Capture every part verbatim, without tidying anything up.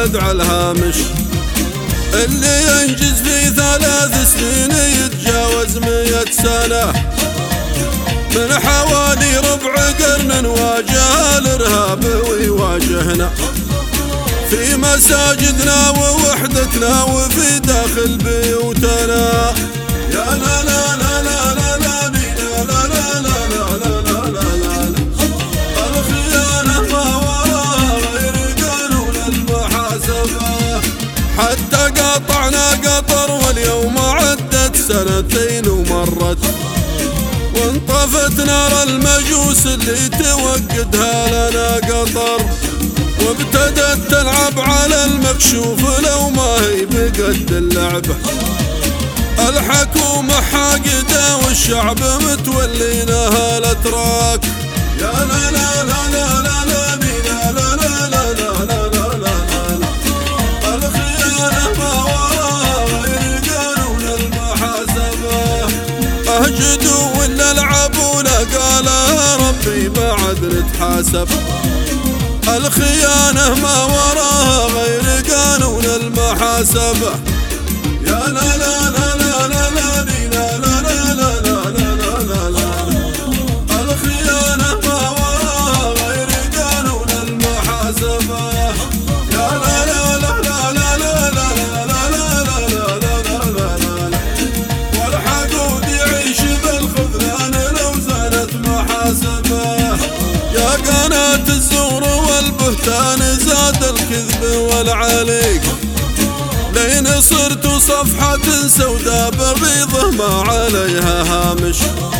بعد على الهامش. اللي ينجز في ثلاث سنين يتجاوز مية سنة. من حوالي ربع قرن نواجه الإرهاب ويواجهنا في مساجدنا ووحدتنا وفي داخل بيوتنا. يا لا لا لا لا لا لا لا لا لا لا لا لا. الخيانة ما وراها غير قانون المحاسبة. حتى قاطعنا قطر واليوم عدت سنتين ومرت، وانطفت نار المجوس اللي توقدها لنا قطر، وابتدت تلعب على المكشوف لو ما هي بقد اللعبة. الحكومة حاقدة والشعب متولينها الاتراك. يا لا لا لا لا لا لا لا لا لا لا لا لا لا. الخيانة ما وراها غير قانون المحاسبة. اهجدوا ولا العبوا لا قالها ربي بعد نتحاسب. الخيانة ما وراها غير قانون المحاسبة. يا لا لا لا لا لا لا لا لا لا لا لا لا لا. الخيانة ما وراها غير قانون المحاسبة. يا لا لا لا لا لا لا لا لا لا لا لا لا. والحقود يعيش بالخذلان لو زادت محاسبة. يا قناة الزور والبهتان زاد الكذب والعليق، لين صرتوا صفحة سوداء بغيضة ما عليها هامش.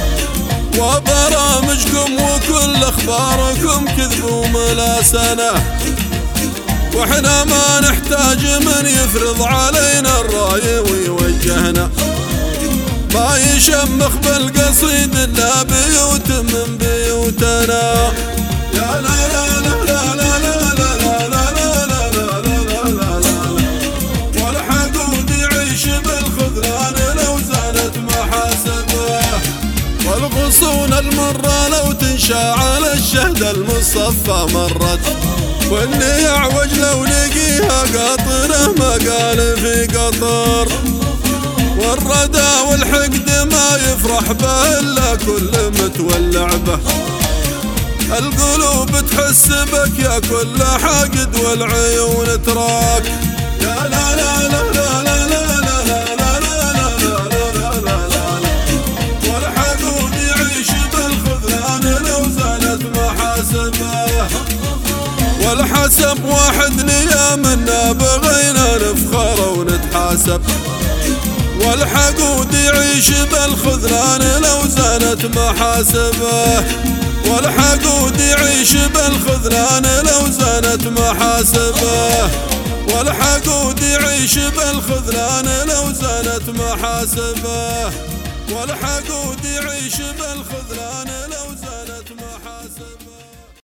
وبرامجكم وكل اخباركم كذب وملاسنة، واحنا ما نحتاج من يفرض علينا الراي ويوجهنا. ما يشمخ بالقصيد الا بيوت من بيوتنا. يا لا لا لا لا لا لا لا لا لا لا لا لا. والحقود يعيش بالخذلان لو زادت محاسبة. والغصون المرة لو تنشا على الشهد المصفى مرت، واللي يعوج لو لقيها قاطره ما قال في قطر. والردى والحقد ما يفرح به الا كل متولع به. القلوب تحس بك يا كل حاقد والعيون تراك. يا لا لا لا لا لا لا لا لا لا لا لا لا. والحقود يعيش بالخذلان لو زالت محاسبة. والحسب واحد ليا منا بغينا نفخر ونتحاسب. والحقود يعيش بالخذلان لو زالت محاسبة. والحقود يعيش بالخذلان لو زالت محاسبة. والحقود يعيش بالخذلان لو زالت محاسبة. والحقود يعيش بالخذلان لو